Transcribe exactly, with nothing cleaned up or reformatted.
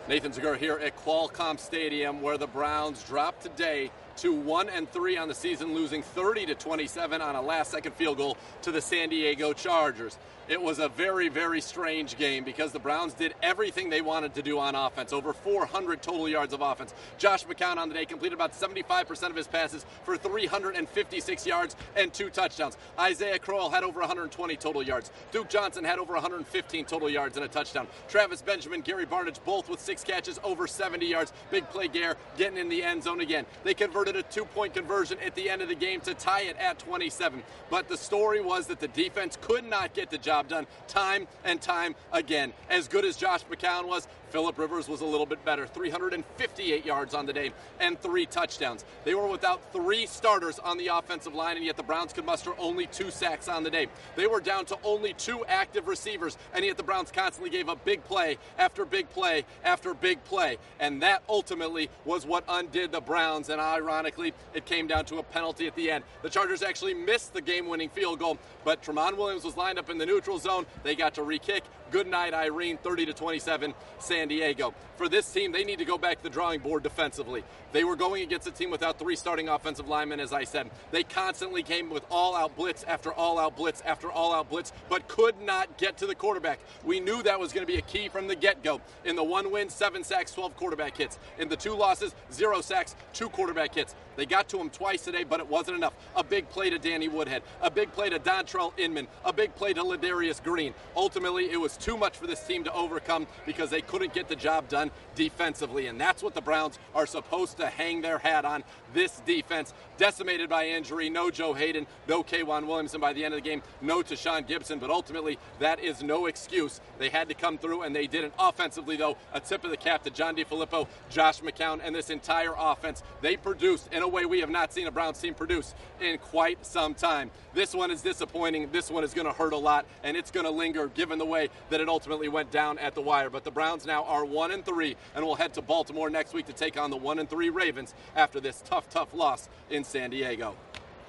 Nathan Zegura here at Qualcomm Stadium, where the Browns dropped today to one and three on the season, losing thirty to twenty-seven on a last-second field goal to the San Diego Chargers. It was a very, very strange game because the Browns did everything they wanted to do on offense. Over four hundred total yards of offense. Josh McCown on the day completed about seventy-five percent of his passes for three hundred fifty-six yards and two touchdowns. Isaiah Crowell had over one hundred twenty total yards. Duke Johnson had over one hundred fifteen total yards and a touchdown. Travis Benjamin, Gary Barnidge, both with six catches, over seventy yards. Big play Gare getting in the end zone again. They converted a two-point conversion at the end of the game to tie it at twenty-seven. But the story was that the defense could not get the job done time and time again. As good as Josh McCown was, Phillip Rivers was a little bit better. three hundred fifty-eight yards on the day and three touchdowns. They were without three starters on the offensive line, and yet the Browns could muster only two sacks on the day. They were down to only two active receivers, and yet the Browns constantly gave up big play after big play after big play. And that ultimately was what undid the Browns, and ironically, it came down to a penalty at the end. The Chargers actually missed the game-winning field goal, but Tramon Williams was lined up in the neutral zone. They got to re-kick. Good night, Irene, thirty to twenty-seven, San Diego. For this team, they need to go back to the drawing board defensively. They were going against a team without three starting offensive linemen, as I said. They constantly came with all-out blitz after all-out blitz after all-out blitz, but could not get to the quarterback. We knew that was going to be a key from the get-go. In the one win, seven sacks, twelve quarterback hits. In the two losses, zero sacks, two quarterback hits. They got to him twice today, but it wasn't enough. A big play to Danny Woodhead, a big play to Dontrell Inman, a big play to Ladarius Green. Ultimately, it was too much for this team to overcome because they couldn't get the job done defensively, and that's what the Browns are supposed to hang their hat on. This defense, decimated by injury, no Joe Hayden, no K'Waun Williamson by the end of the game, no Tashawn Gibson, but ultimately that is no excuse. They had to come through, and they didn't. Offensively, though, a tip of the cap to John DeFilippo, Josh McCown, and this entire offense. They produced in a way we have not seen a Browns team produce in quite some time. This one is disappointing. This one is going to hurt a lot, and it's going to linger given the way that it ultimately went down at the wire. But the Browns now are one and three, and will head to Baltimore next week to take on the one and three Ravens after this tough, tough loss in San Diego.